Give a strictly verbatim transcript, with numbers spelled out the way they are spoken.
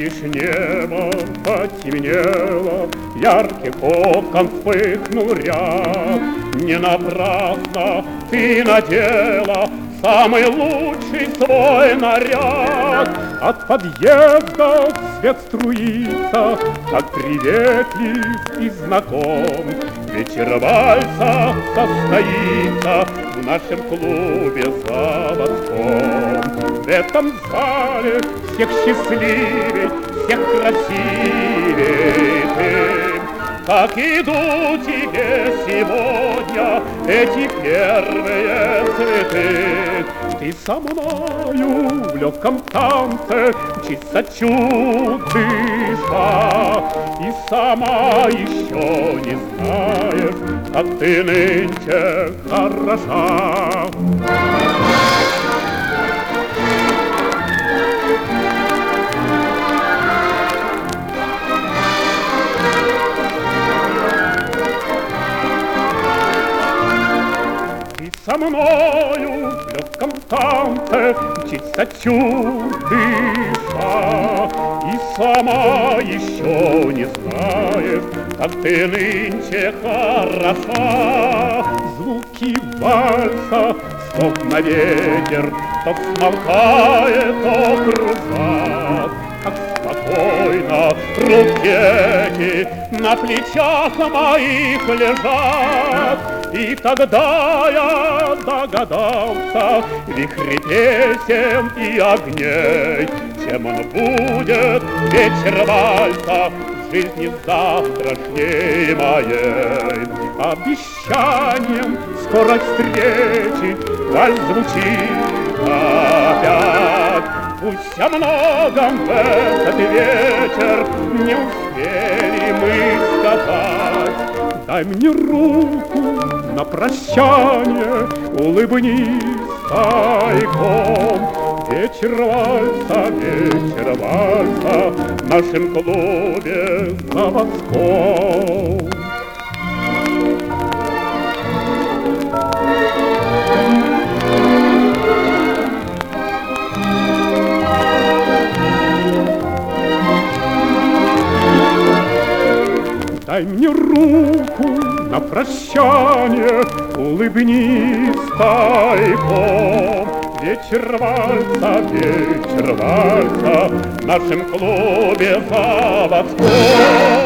Видишь, небо потемнело, ярких окон вспыхнул ряд. Не напрасно ты надела самый лучший свой наряд. От подъезда свет струится, как приветлив и знаком. Вечер вальса состоится в нашем клубе заводском. В этом зале всех счастливей, всех красивей ты. Как идут тебе сегодня эти первые цветы. Ты со мною в легком танце мчится чудыша, и сама еще не знаешь, как ты нынче хороша. Со мною в легком танце мчится чудыша, и сама еще не знаешь, как ты нынче хороша. Звуки вальса, стоп на ветер, то смолкает, то кружат. Как спокойно руки на плечах моих лежат. И тогда я догадался, вихри песен и огней, чем он будет вечер вальса в жизни завтрашней моей. Обещанием скорой встречи вальс звучит опять. Пусть о многом в этот вечер не успели мы сказать. Дай мне руку на прощание, улыбнись тайком. Вечер вальса, вечер вальса в нашем клубе заводском. Дай мне руку на прощание, улыбнись тайком. Вечер вальса, вечер вальса в нашем клубе заводском.